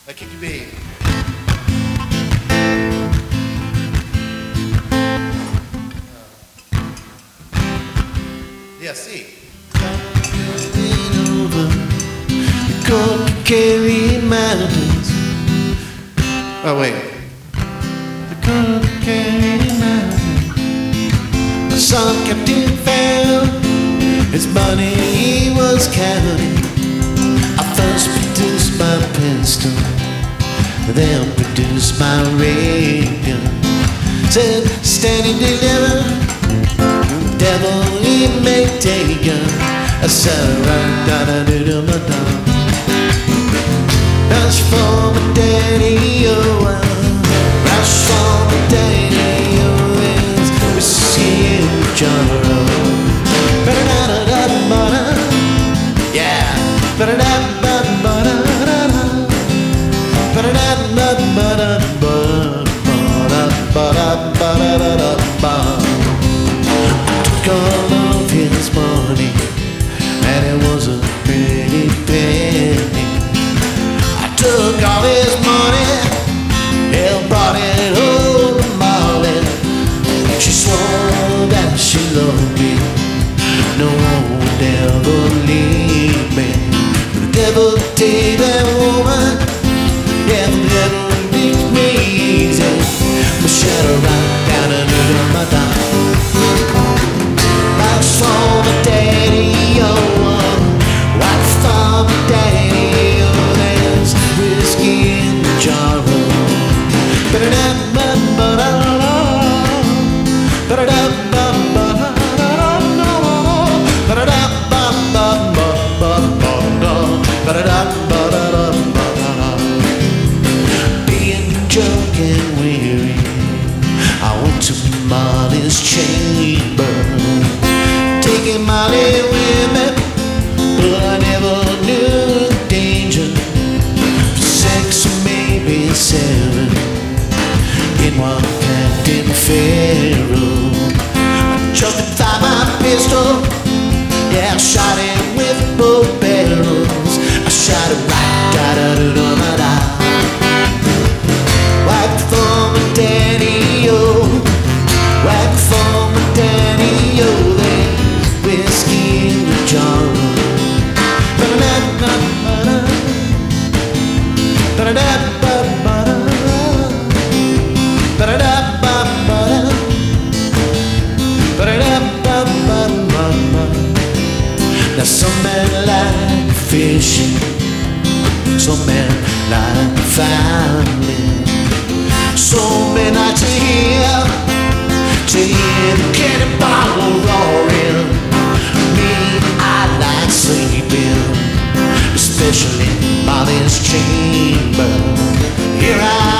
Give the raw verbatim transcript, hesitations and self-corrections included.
Vai, kick baby. Yeah, see. Over the cold carry mountains. Oh wait. The cold carry mountains. I saw Captain Farrell. His money he was counting. I first produced my pistol, then produced my ray gun. Said, steady deliver, devil he may take ya. I said, right da da da da da da. Rush for my daddy, oh, rush for my daddy, oh, there's whiskey in the jar, oh. Ba-da-da-da-da-da-da. Yeah. Ba-da-da-da-da-da-da-da. Ba-da-da-da-da-da-da-da-da-da-da-da-da-da. I took all of his money, and it was a pretty penny. I took all his money and brought it home to Molly. She swore that she loved me, no one would ever leave me. The devil take that woman, yeah, the devil reached me easy. My shadow right down under my thigh. I saw my daddy, oh, I saw my daddy, oh, there's whiskey in the jar, oh. Ba-da-da-ba-ba-da-da, ba-da-da-ba-ba-da-da, being drunk and weary, I went to Molly's chamber, taking Molly with me, but I never knew the danger. Six, maybe seven, in one Captain Farrell. I jumped and fired my pistol, yeah, I shot him with both barrels. I shot him right out of the mouth. Whack for my daddy, oh, whack for my daddy, oh, there's whiskey in the jar. Ba-da-da-ba-ba-da, ba-da-da-ba-ba-da, ba-da-da-ba-ba-da, ba-da-da-ba-ba-ba-ba. Now some men like fishing, some men like farming, some men like to hear, to hear the cannonball roaring. Me, I like sleeping, especially in Molly's chamber. Here I